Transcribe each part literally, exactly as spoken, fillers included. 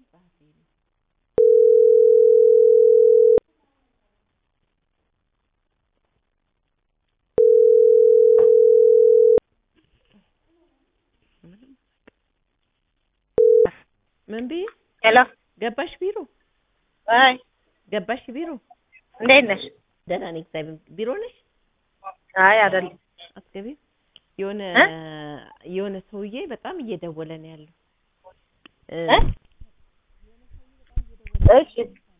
ጸሐፊ ነው። ምን ቢ ሄሎ ገባሽ ቢሮ? አይ ገባሽ ቢሮ? እንዴት ነሽ? ደህና ነኝ እግዚአብሔር። ቢሮ ነሽ? አይ አይደለም። አትገቢ? የሆነ የሆነ ሰውዬ በጣም እየደወለ ነው ያለው። እሺ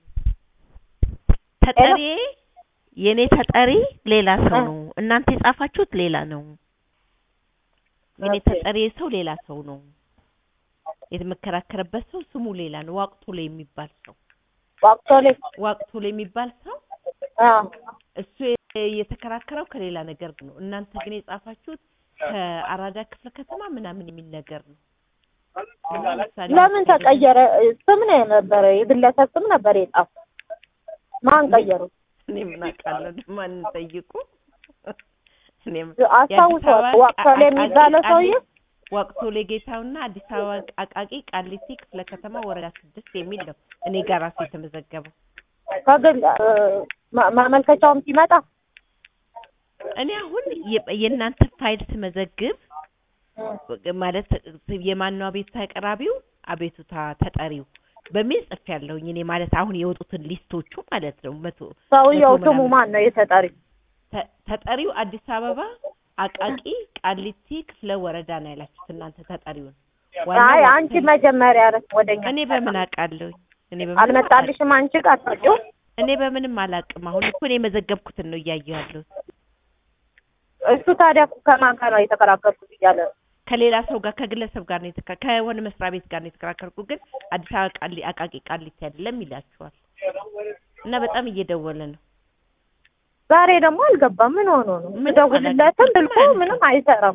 ተጠሪ የኔ ተጠሪ ሌላ ሰው ነው። እናንተ የጻፋችሁት ሌላ ነው። የኔ ተጠሪ ሰው ሌላ ሰው ነው። የተመከራከረበት ሰው ስሙ ሌላ ነው። ዋቅቶሌ የሚባል ሰው ዋቅቶሌ ዋቅቶሌ የሚባል ሰው አዎ እሱ የተከራከረው ከሌላ ነገር ነው። እናንተ ግን የጻፋችሁት ከአራዳ ክፍለ ከተማ ምናምን የሚል ነገር ነው። ለምን ተቀየረ? ስም ነው የነበረ የግለሰብ ስም ነበር የጻፈው። ማን ቀየሩ? እኔ ምን አውቃለሁ? ማን ጠይቁ? እኔም አስታውሰው ዋቅቶሌ የሚባለው ሰውዬ ዋቅቶሌ ጌታውና አዲስ አበባ አቃቂ ቃሊቲ ክፍለ ከተማ ወረዳ ስድስት የሚል ነው እኔ ጋር ራሱ የተመዘገበው። ከግል ማመልከቻውም ሲመጣ እኔ አሁን የእናንተ ፋይል ስመዘግብ ማለት የማንነው አቤቱታ አቅራቢው አቤቱታ ተጠሪው በሚል ጽፌያለሁኝ። እኔ ማለት አሁን የወጡትን ሊስቶቹ ማለት ነው። መቶ ሰውዬው ስሙ ማን ነው የተጠሪው? ተጠሪው አዲስ አበባ አቃቂ ቃሊቲ ክፍለ ወረዳ ነው ያላችሁት እናንተ ተጠሪውን። አይ አንቺ መጀመሪያ አረፍ ወደኛ እኔ በምን አውቃለሁ? እኔ በምን አልመጣልሽም? አንቺ ቃጣችሁ እኔ በምንም አላውቅም። አሁን እኮ እኔ መዘገብኩትን ነው እያየሁ ያለሁት። እሱ ታዲያ ከማን ጋር ነው የተከራከርኩት እያለ ከሌላ ሰው ጋር ከግለሰብ ጋር ነው የተከራ ከሆነ መስሪያ ቤት ጋር ነው የተከራከርኩት። ግን አዲስ አበባ ቃሊ አቃቂ ቃሊቲ አይደለም ይላችኋል። እና በጣም እየደወለ ነው። ዛሬ ደግሞ አልገባም። ምን ሆኖ ነው? ምደውልለትም ስልኩ ምንም አይሰራም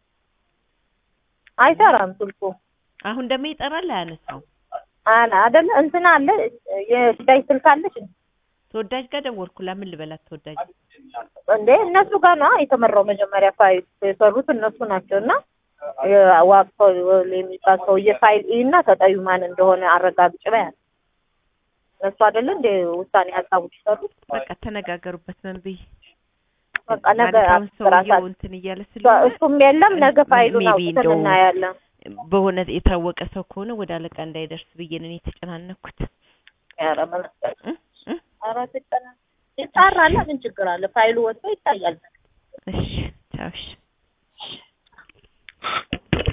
አይሰራም ስልኩ። አሁን ደግሞ ይጠራል አያነሳው አላ አይደለ እንትና አለ የዳይ ስልክ አለሽ? ተወዳጅ ጋር ደወልኩ። ለምን ልበላት ተወዳጅ እንዴ እነሱ ጋር ነው የተመራው። መጀመሪያ ፋይል የሰሩት እነሱ ናቸውና ዋቅቶሌ የሚባል ሰውዬ ፋይል እና ተጠዩ ማን እንደሆነ አረጋግጭ በያት። እነሱ አይደለ እንደ ውሳኔ ሀሳቦች ይሰሩት። በቃ ተነጋገሩበት። ምን ብዬ በቃ ነገ አስራሳው እንትን እያለ ስለሆነ እሱም የለም ነገ ፋይሉን አውጥተን እናያለን። በሆነ የታወቀ ሰው ከሆነ ወደ አለቃ እንዳይደርስ ብዬ ነው የተጨናነኩት። ኧረ መለስ ኧረ ተጨና ይጣራል። ምን ችግር አለ? ፋይሉ ወጥቶ ይታያል። እሺ ቻውሽ